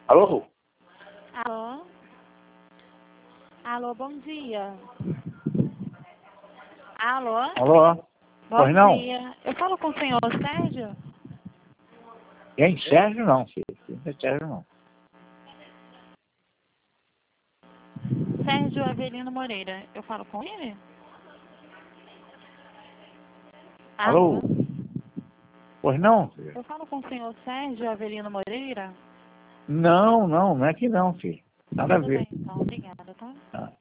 Alô? Alô? Alô, bom dia. Alô? Alô? Bom Pois não? dia. Eu falo com o senhor Sérgio? Quem? Sérgio não, filho. Não é Sérgio não. Sérgio Avelino Moreira. Eu falo com ele? Alô? Pois não, filho. Eu falo com o senhor Sérgio Avelino Moreira? Não é que não, filho. Nada a Tudo ver. bem, então. Obrigada, tá? Ah.